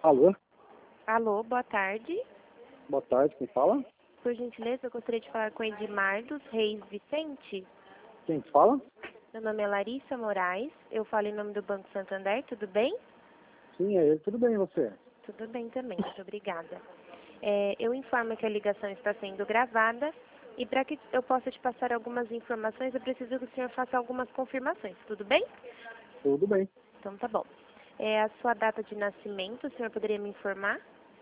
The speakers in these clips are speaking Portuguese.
Alô? Alô, boa tarde. Boa tarde, quem fala? Por gentileza, eu gostaria de falar com Edmar dos Reis Vicente. Quem fala? Meu nome é Larissa Moraes, eu falo em nome do Banco Santander, tudo bem? Sim, é ele. Tudo bem, e você? Tudo bem também, muito obrigada. Eu informo que a ligação está sendo gravada e para que eu possa te passar algumas informações, eu preciso que o senhor faça algumas confirmações, tudo bem? Tudo bem. Então tá bom. A sua data de nascimento, o senhor poderia me informar?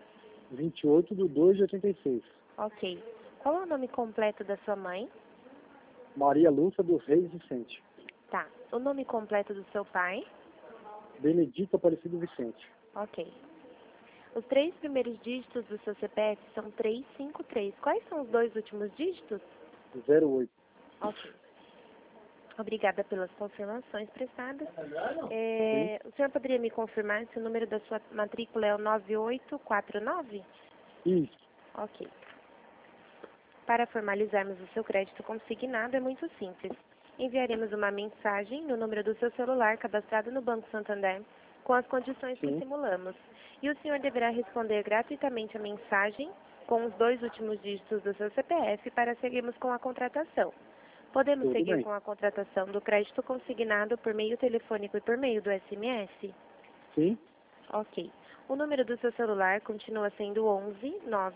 28/2/86. Ok. Qual é o nome completo da sua mãe? Maria Lúcia dos Reis Vicente. Tá. O nome completo do seu pai? Benedito Aparecido Vicente. Ok. Os 3 primeiros dígitos do seu CPF são 353. Quais são os 2 últimos dígitos? 08. Ok. Obrigada pelas confirmações prestadas. Sim. O senhor poderia me confirmar se o número da sua matrícula é o 9849? Isso. Ok. Para formalizarmos o seu crédito consignado é muito simples. Enviaremos uma mensagem no número do seu celular cadastrado no Banco Santander com as condições que Sim. simulamos. E o senhor deverá responder gratuitamente a mensagem com os 2 últimos dígitos do seu CPF para seguirmos com a contratação. Podemos Tudo seguir bem. com a contratação do crédito consignado por meio telefônico e por meio do SMS? Sim. Ok. O número do seu celular continua sendo 11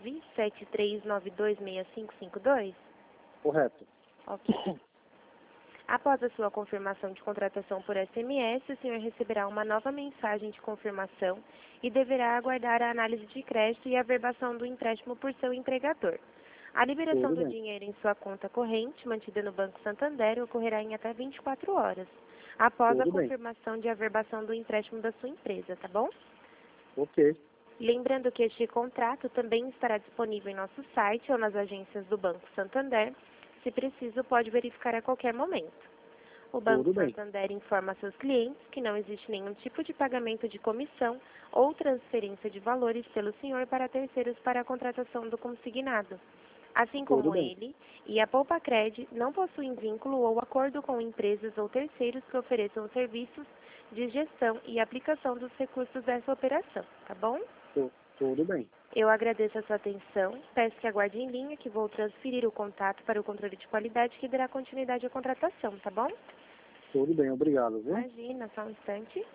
973926552? Correto. Ok. Após a sua confirmação de contratação por SMS, o senhor receberá uma nova mensagem de confirmação e deverá aguardar a análise de crédito e a averbação do empréstimo por seu empregador. A liberação Tudo do bem. dinheiro em sua conta corrente, mantida no Banco Santander, ocorrerá em até 24 horas, após a Tudo bem. confirmação de averbação do empréstimo da sua empresa, tá bom? Ok. Lembrando que este contrato também estará disponível em nosso site ou nas agências do Banco Santander. Se preciso, pode verificar a qualquer momento. O Banco Tudo bem. Santander informa a seus clientes que não existe nenhum tipo de pagamento de comissão ou transferência de valores pelo senhor para terceiros para a contratação do consignado. Assim Tudo como bem. ele e a Poupacred não possuem vínculo ou acordo com empresas ou terceiros que ofereçam serviços de gestão e aplicação dos recursos dessa operação, tá bom? Tudo bem. Eu agradeço a sua atenção, peço que aguarde em linha que vou transferir o contato para o controle de qualidade que dará continuidade à contratação, tá bom? Tudo bem. Obrigado, viu? Imagina, só um instante.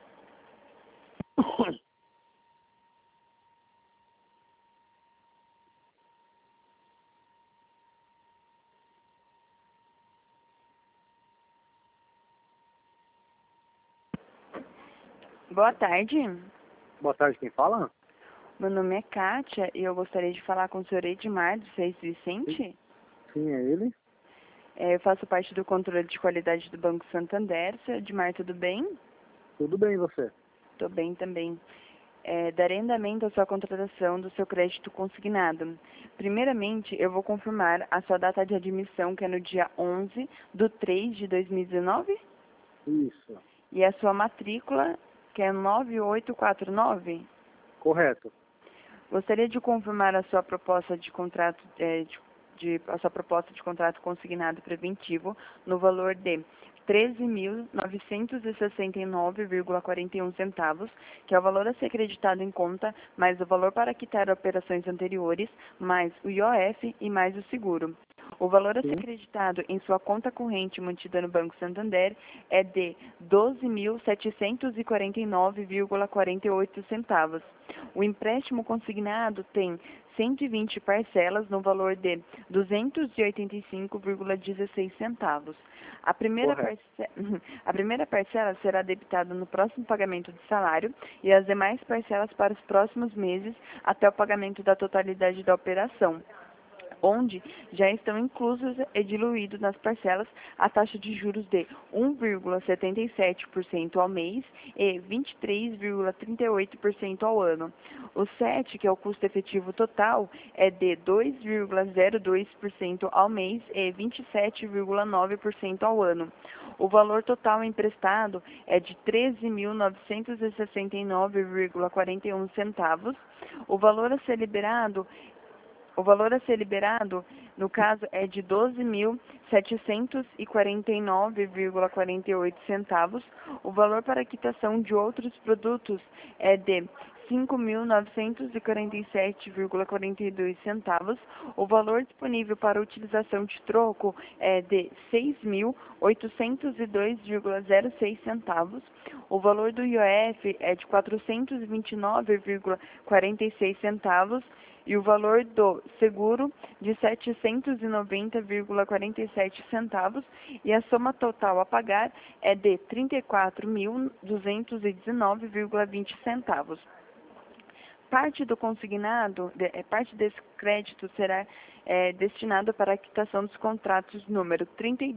Boa tarde, Boa tarde, quem fala? meu nome é Kátia e eu gostaria de falar com o senhor Edmar dos Reis Vicente. Sim, é ele. Eu faço parte do controle de qualidade do Banco Santander. Senhor Edmar, tudo bem? Tudo bem, e você? Estou bem também. Darei andamento à sua contratação do seu crédito consignado. Primeiramente, eu vou confirmar a sua data de admissão, que é no dia 11/3/2019, Isso. e a sua matrícula, que é 9849. Correto. Gostaria de confirmar a sua proposta de contrato, a sua proposta de contrato consignado preventivo no valor de 13.969,41 centavos, que é o valor a ser acreditado em conta, mais o valor para quitar operações anteriores, mais o IOF e mais o seguro. O valor a ser Sim. acreditado em sua conta corrente mantida no Banco Santander é de 12.749,48 centavos. O empréstimo consignado tem 120 parcelas no valor de 285,16 centavos. A primeira Correto. parcela será debitada no próximo pagamento de salário e as demais parcelas para os próximos meses até o pagamento da totalidade da operação, onde já estão inclusos e diluídos nas parcelas a taxa de juros de 1,77% ao mês e 23,38% ao ano. O SET, que é o custo efetivo total, é de 2,02% ao mês e 27,9% ao ano. O valor total emprestado é de 13.969,41 centavos. O valor a ser liberado, no caso, é de 12.749,48 centavos. O valor para quitação de outros produtos é de 5.947,42 centavos. O valor disponível para utilização de troco é de 6.802,06 centavos. O valor do IOF é de 429,46 centavos e o valor do seguro de 790,47 centavos e a soma total a pagar é de 34.219,20 centavos. Parte do consignado, parte desse crédito será destinado para a quitação dos contratos número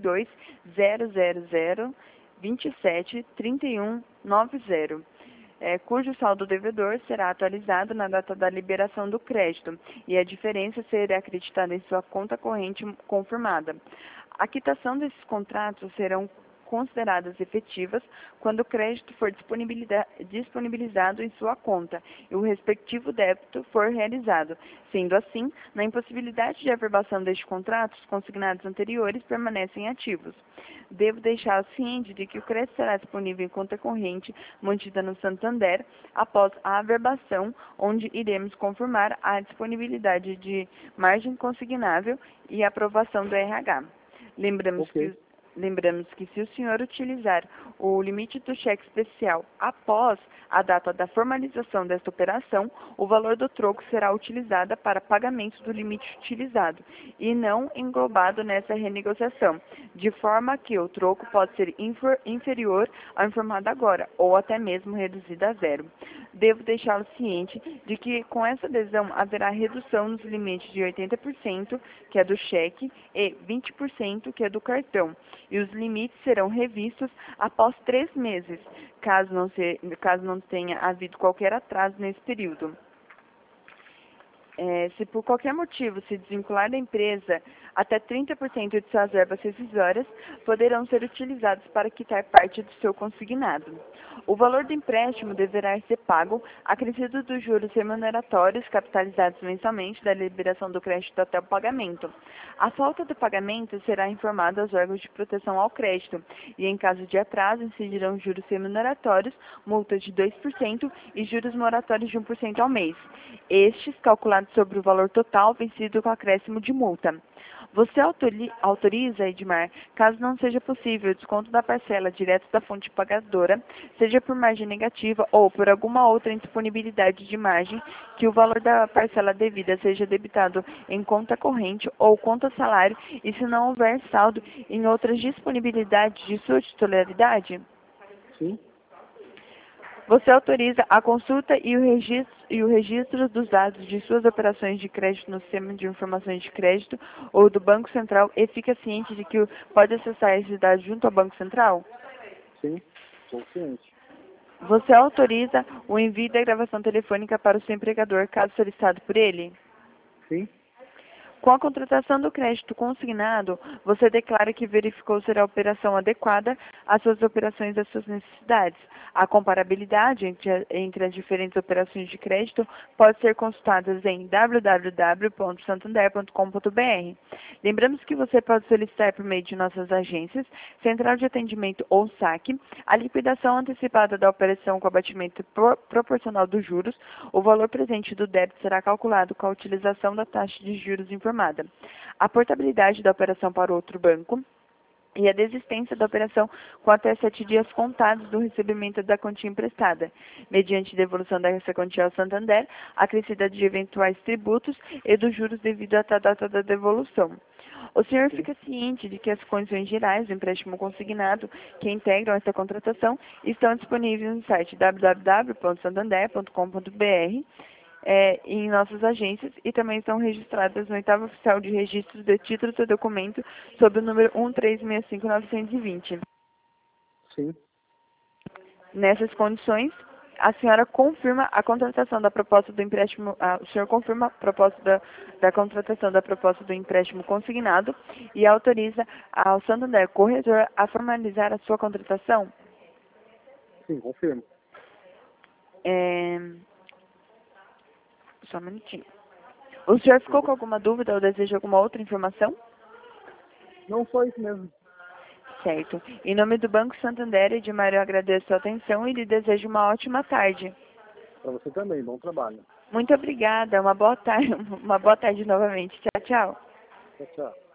32.000.27.31.90, cujo saldo devedor será atualizado na data da liberação do crédito e a diferença será acreditada em sua conta corrente confirmada. A quitação desses contratos serão consideradas efetivas quando o crédito for disponibilizado em sua conta e o respectivo débito for realizado. Sendo assim, na impossibilidade de averbação destes contratos, os consignados anteriores permanecem ativos. Devo deixar ciente de que o crédito será disponível em conta corrente mantida no Santander após a averbação, onde iremos confirmar a disponibilidade de margem consignável e aprovação do RH. Lembramos que se o senhor utilizar o limite do cheque especial após a data da formalização desta operação, o valor do troco será utilizado para pagamento do limite utilizado e não englobado nessa renegociação, de forma que o troco pode ser inferior ao informado agora, ou até mesmo reduzido a zero. Devo deixá-lo ciente de que com essa adesão haverá redução nos limites de 80%, que é do cheque, e 20%, que é do cartão, e os limites serão revistos após 3 meses, caso não tenha havido qualquer atraso nesse período. Se por qualquer motivo se desvincular da empresa, até 30% de suas verbas rescisórias poderão ser utilizados para quitar parte do seu consignado. O valor do empréstimo deverá ser pago acrescido dos juros remuneratórios capitalizados mensalmente da liberação do crédito até o pagamento. A falta do pagamento será informada aos órgãos de proteção ao crédito e, em caso de atraso, incidirão juros remuneratórios, multas de 2% e juros moratórios de 1% ao mês. Estes calculados sobre o valor total vencido com acréscimo de multa. Você autoriza, Edmar, caso não seja possível o desconto da parcela direto da fonte pagadora, seja por margem negativa ou por alguma outra indisponibilidade de margem, que o valor da parcela devida seja debitado em conta corrente ou conta salário e se não houver saldo em outras disponibilidades de sua titularidade? Sim. Você autoriza a consulta e o registro dos dados de suas operações de crédito no sistema de informações de crédito ou do Banco Central e fica ciente de que pode acessar esses dados junto ao Banco Central? Sim, estou ciente. Você autoriza o envio da gravação telefônica para o seu empregador, caso solicitado por ele? Sim. Com a contratação do crédito consignado, você declara que verificou ser a operação adequada às suas operações e às suas necessidades. A comparabilidade entre as diferentes operações de crédito pode ser consultada em www.santander.com.br. Lembramos que você pode solicitar por meio de nossas agências, Central de Atendimento ou SAC, a liquidação antecipada da operação com abatimento proporcional dos juros. O valor presente do débito será calculado com a utilização da taxa de juros informada. A portabilidade da operação para outro banco e a desistência da operação com até 7 dias contados do recebimento da quantia emprestada, mediante devolução dessa quantia ao Santander, acrescida de eventuais tributos e dos juros devido à data da devolução. O senhor fica ciente de que as condições gerais do empréstimo consignado que integram esta contratação estão disponíveis no site www.santander.com.br, em nossas agências e também estão registradas no 8º Oficial de Registros de Títulos e Documento sob o número 1365920. Sim. Nessas condições, a senhora confirma a contratação da proposta do empréstimo, o senhor confirma a proposta da contratação da proposta do empréstimo consignado e autoriza ao Santander Corretor a formalizar a sua contratação? Sim, confirmo. Só um minutinho. O senhor ficou com alguma dúvida ou deseja alguma outra informação? Não, só isso mesmo. Certo. Em nome do Banco Santander, Edmar, eu agradeço a sua atenção e lhe desejo uma ótima tarde. Para você também, bom trabalho. Muito obrigada. Uma boa tarde novamente. Tchau, tchau. Tchau, tchau.